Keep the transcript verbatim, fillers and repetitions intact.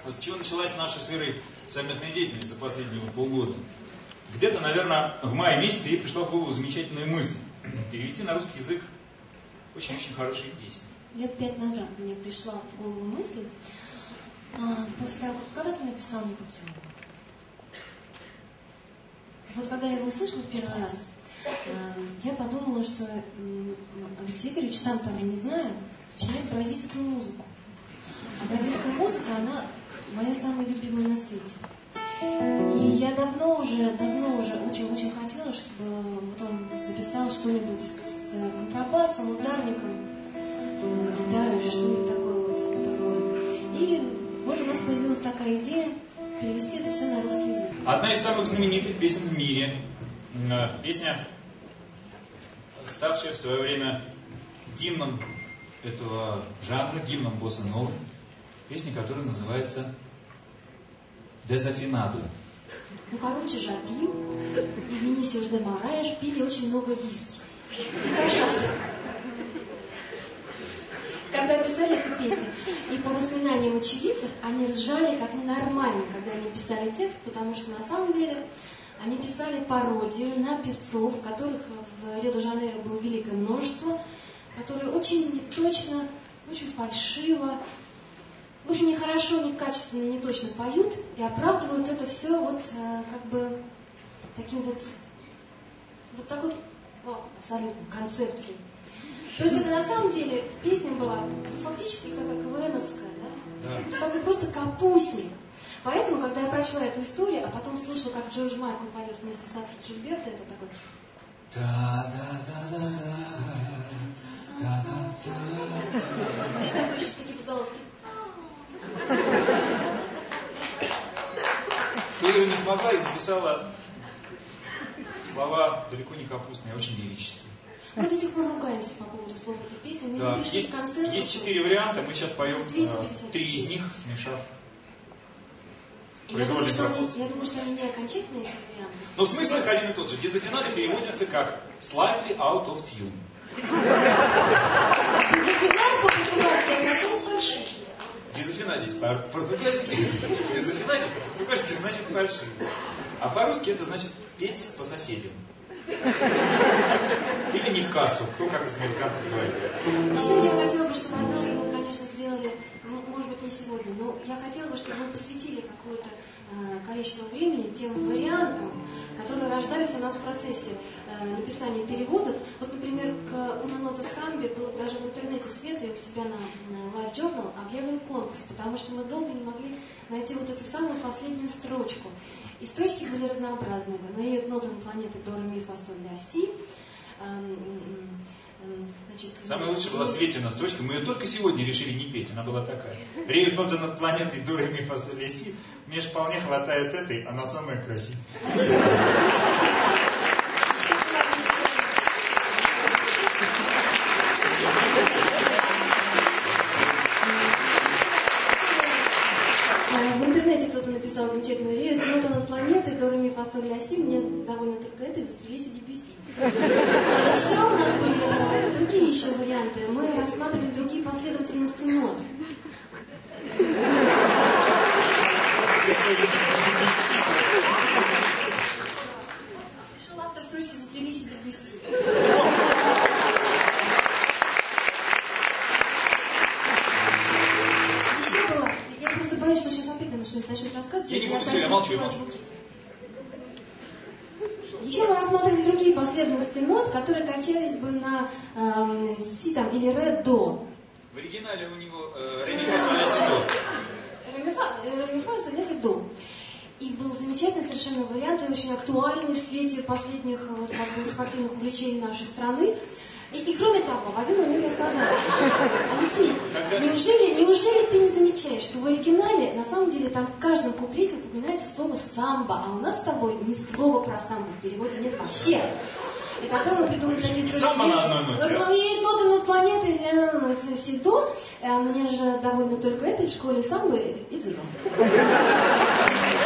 с чего началась наша с Ирой совместная деятельность за последние полгода. Где-то, наверное, в мае месяце ей пришла в голову замечательная мысль перевести на русский язык очень-очень хорошие песни. Лет пять назад мне пришла в голову мысль, после того, когда ты написал «Непутевого». Вот когда я его услышала в первый раз, я подумала, что Алексей Игоревич, сам того не знаю, сочиняет бразильскую музыку. А бразильская музыка, она моя самая любимая на свете. И я давно уже, давно уже очень-очень хотела, чтобы вот он записал что-нибудь с контрабасом, ударником, гитарой, что-нибудь такое вот такое. И вот у нас появилась такая идея перевести это все на русский язык. Одна из самых знаменитых песен в мире. Песня, ставшая в свое время гимном этого жанра, гимном босса-новой. Песня, которая называется «Desafinado». Ну, короче, Жапим и Винисиус де Мораеш пили очень много виски. И кашасы. Когда писали эту песню, и по воспоминаниям очевидцев, они ржали как ненормально, когда они писали текст, потому что на самом деле они писали пародию на певцов, которых в Рио-де-Жанейро было великое множество, которые очень неточно, очень фальшиво, очень нехорошо, некачественно, неточно поют и оправдывают это все вот э, как бы таким вот, вот такой о, абсолютно концепцией. То есть это на самом деле песня была фактически как КВНовская, да? Да. Это такой просто капустник. Поэтому, когда я прочла эту историю, а потом слушала, как Джордж Майкл поет вместе с Артуром Джильберто, это такой... И такой еще такие подголоски. То Ира не смогла и написала слова далеко не капустные, а очень лирические. Мы до сих пор ругаемся по поводу слов этой песни. Мы да. не пришли есть, к консенсусу. Есть четыре варианта, мы сейчас поем три из них, смешав. Я думаю, что они, я думаю, что они не окончательные, эти варианты. Но смысл их один и тот же. Desafinado переводится как slightly out of tune. Desafinado по-португальски означает фальшивить. Desafinado по-португальски, desafinado по-португальски значит фальшивить. А по-русски это значит петь по соседям. Или не в кассу, кто как из американцев говорит. Еще я хотела бы, чтобы однажды мы, конечно, сделали, ну, может быть, не сегодня, но я хотела бы, чтобы мы посвятили какое-то э, количество времени тем вариантам, которые рождались у нас в процессе э, написания переводов. Вот, например, к Una Nota Sambi был даже в интернете Света и у себя на, на Live Journal объявлен конкурс, потому что мы долго не могли найти вот эту самую последнюю строчку. И строчки были разнообразные. Да, Мария ноты на планеты до, ре, ми, фа, соль, ля, си. Значит, самая лучшая была Светина строчка. Мы ее только сегодня решили не петь. Она была такая. Реют ноты над планетой до, ре, ми, фа, соль, ля, си. Мне же вполне хватает этой, она самая красивая. В интернете кто-то написал замечательную рею, нота над планетой, до, ре, ми, фа, соль, ля, си, мне довольно только это, и застрелись и Дебюсси. А еще у нас были а, другие еще варианты. Мы рассматривали другие последовательности нот. Пришел автор строчки «Застрелись и Дебюсси». Еще было, я просто боюсь, что сейчас опять что-нибудь начнет рассказывать. Я не буду, все, я молчу, я молчу. Еще мы рассматривали другие последовательности нот, которые качались бы на э, си там, или ре, до. В оригинале у него э, ре, ми, фа, соль, ля, си, до. Ре, ми, фа, ре, ми, фа, соль, ля, си, до. И был замечательный совершенно вариант, и очень актуальный в свете последних вот, как бы, спортивных увлечений нашей страны. И, и кроме того, в один момент я сказала: Алексей, неужели, неужели ты не замечаешь, что в оригинале, на самом деле, там в каждом куплете упоминается слово «самбо», а у нас с тобой ни слова про самбо в переводе нет вообще. И тогда мы придумали такие строчки. Самбо на одной ноте. Вот мне ноты над планетой, си, до, а мне же довольно только этой в школе самбо и дзюдо.